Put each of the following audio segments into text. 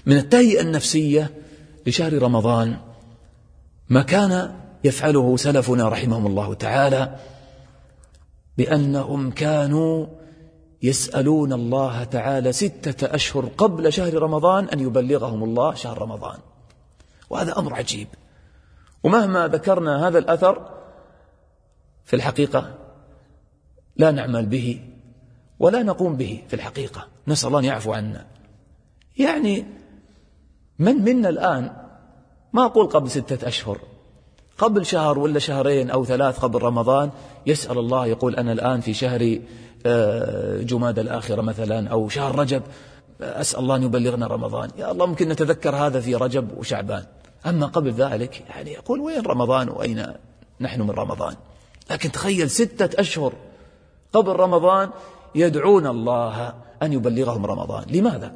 من التهيئة النفسية لشهر رمضان ما كان يفعله سلفنا رحمهم الله تعالى، بأنهم كانوا يسألون الله تعالى 6 أشهر قبل شهر رمضان أن يبلغهم الله شهر رمضان. وهذا أمر عجيب، ومهما ذكرنا هذا الأثر في الحقيقة لا نعمل به ولا نقوم به في الحقيقة، نسأل الله أن يعفو عنا. يعني من منا الآن، ما أقول قبل 6 أشهر، قبل شهر ولا شهرين أو 3 قبل رمضان يسأل الله، يقول أنا الآن في شهر جماد الآخرة مثلا أو شهر رجب، أسأل الله أن يبلغنا رمضان. يا الله ممكن نتذكر هذا في رجب وشعبان، أما قبل ذلك يعني يقول وين رمضان وأين نحن من رمضان. لكن تخيل 6 أشهر قبل رمضان يدعون الله أن يبلغهم رمضان. لماذا؟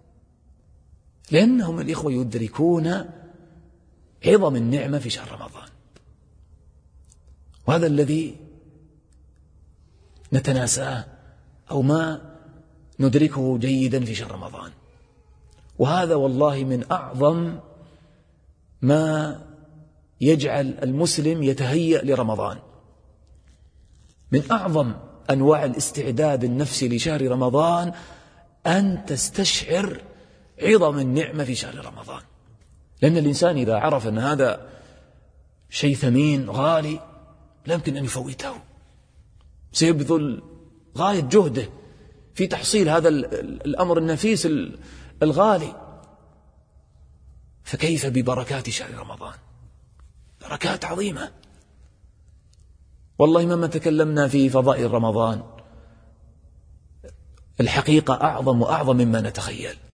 لأنهم الإخوة يدركون عظم النعمة في شهر رمضان، وهذا الذي نتناساه أو ما ندركه جيدا في شهر رمضان. وهذا والله من أعظم ما يجعل المسلم يتهيأ لرمضان، من أعظم أنواع الاستعداد النفسي لشهر رمضان أن تستشعر عظم النعمة في شهر رمضان. لأن الإنسان إذا عرف أن هذا شيء ثمين غالي لا يمكن أن يفوته، سيبذل غاية جهده في تحصيل هذا الأمر النفيس الغالي. فكيف ببركات شهر رمضان؟ بركات عظيمة والله. مما تكلمنا في فضائل رمضان الحقيقة أعظم وأعظم مما نتخيل.